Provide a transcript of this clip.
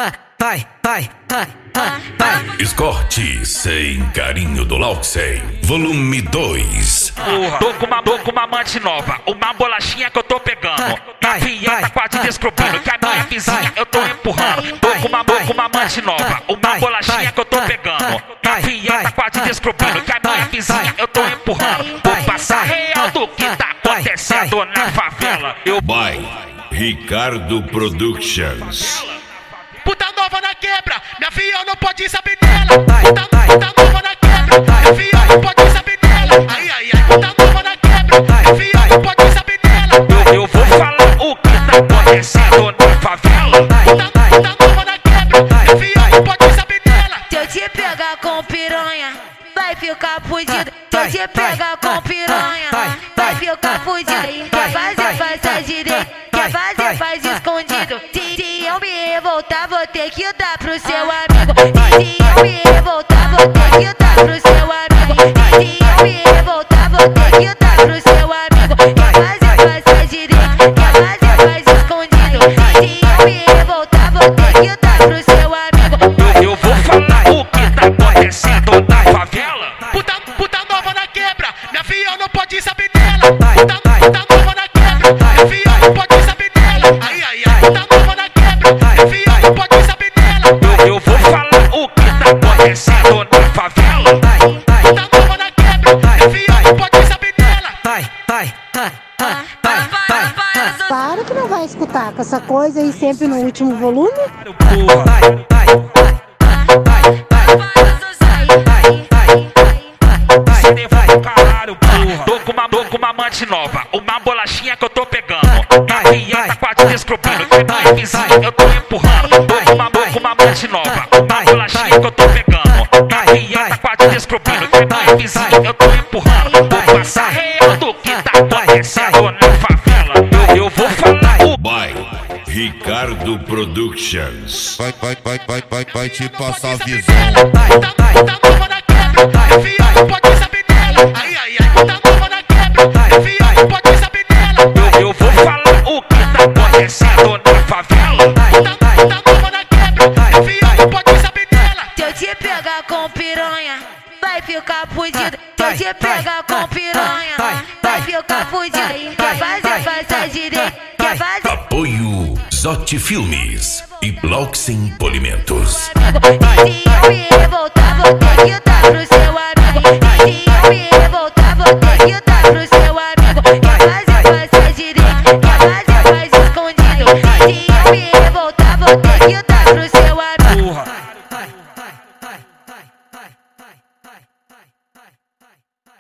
Escorte sem carinho do Lauxen, volume 2. Tô com uma amante nova, uma bolachinha que eu tô pegando. A filha tá quase descobrindo que a minha vizinha eu tô empurrando. Tô com uma amante nova, uma bolachinha que eu tô pegando. A filha tá quase descobrindo que a minha vizinha eu tô empurrando. Vou passar real do que tá acontecendo na favela. By Ricardo Productions. Puta nova na quebra, minha filha não pode saber dela. Puta nova na quebra, minha filha não pode saber dela. Ai, puta nova na quebra, minha filha não pode saber dela. Eu vou falar o que tá acontecendo na favela. Puta nova na quebra, minha filha não pode saber dela. Se eu te pegar com piranha, vai ficar fudido. Se eu te pegar com piranha, vai ficar fudido. Quer fazer, faz a direita. Quer fazer, faz escondido. Se eu me revoltar, vou ter que dar pro seu amigo. Se eu me revoltar, vou ter que dar pro seu amigo. Se eu me revoltar, vou ter que dar pro seu amigo. Quer fazer, faz a direita. Quer fazer, faz escondido. Se eu me revoltar, vou ter que dar pro seu amigo. Eu vou falar o que tá acontecendo na favela. Puta nova na quebra, minha filha não pode saber dela. Puta nova na quebra, minha filha não pode saber dela. Ai, puta nova na quebra, minha filha não pode saber dela. Eu vou falar o que tá acontecendo na favela. Puta nova na quebra, minha filha não pode saber dela. Claro que não vai escutar com essa coisa aí sempre no último volume. Tô com uma amante nova, uma bolachinha que eu tô pegando. A filha tá quase descobrindo que a minha vizinha eu tô empurrando. Tô com uma amante nova, uma bolachinha que eu tô pegando. A filha tá quase descobrindo que a minha vizinha eu tô empurrando. Vou passar real do que tá acontecendo na favela. Eu vou falar o By Ricardo Productions. Vai te passar a visão. Puta nova na quebra, minha filha não pode saber dela. Ai, puta nova na quebra, minha filha não pode saber dela. Eu vou falar o que tá acontecendo na favela. Puta nova na quebra, minha filha não pode saber dela. Se eu te pegar com piranha, vai ficar fudido. Se eu te pegar com piranha, vai ficar fudido. Quer fazer, faz a direita. Quer fazer. Apoio Zote Filmes e Lauxen Polimentos. Se eu me revoltar, vou ter que dar pro seu amigo.